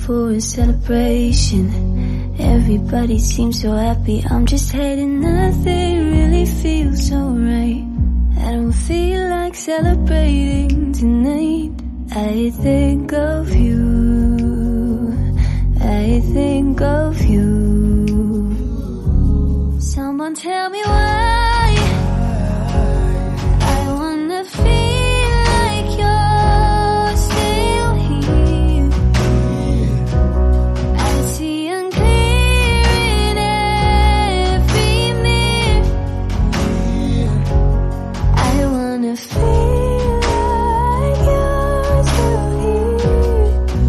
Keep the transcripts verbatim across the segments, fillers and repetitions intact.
for a celebration. Everybody seems so happy, I'm just hating. Nothing really feels so right. I don't feel like celebrating tonight. I think of you, I think of you. Someone tell me why I wanna feel like you're still here. I see unclear in every mirror. I wanna feel like you're still here.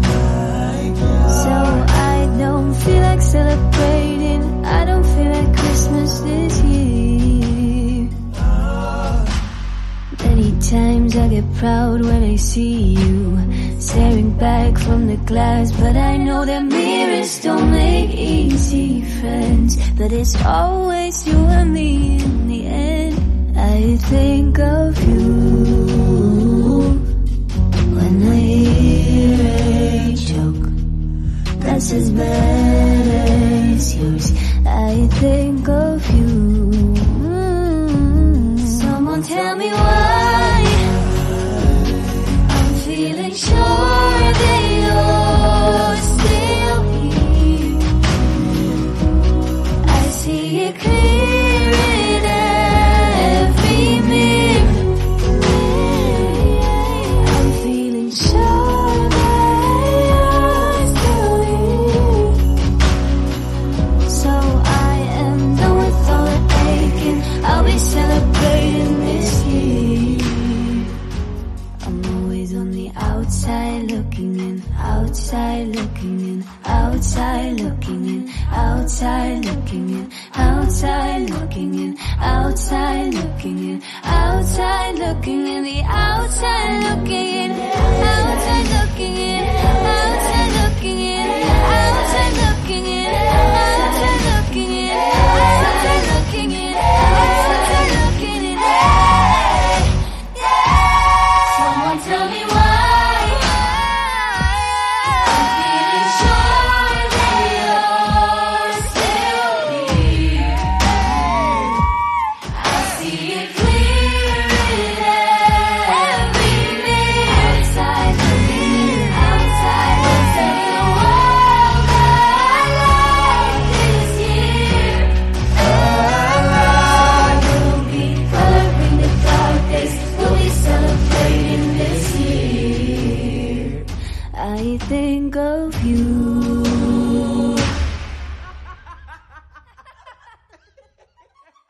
So I don't feel like celebrating. I don't feel like Christmas this year. Many times I get proud when I see you staring back from the glass, but I know that mirrors don't make easy friends. But it's always you and me in the end. I think of you when I hear a joke that's as bad as yours. I think of you. Mm. Someone tell me why I'm feeling sure that you're still here. I see it clear in every mirror. I'm feeling sure that you're still here. So I am done with all the aching. I'll be celebrating this year. I'm always on the outside looking in, outside looking in, outside looking in, outside looking in, outside looking in, outside looking in, outside looking in, the outside looking in, outside looking in, outside looking in, outside looking in, outside looking in, outside looking in, outside looking in. Someone tell me why I'm feeling sure that you're still here. I see it clear in every mirror. Outside looking in, outside looking in, the world I like this year. We'll be coloring the dark days. We'll be celebrating this year. I think of you.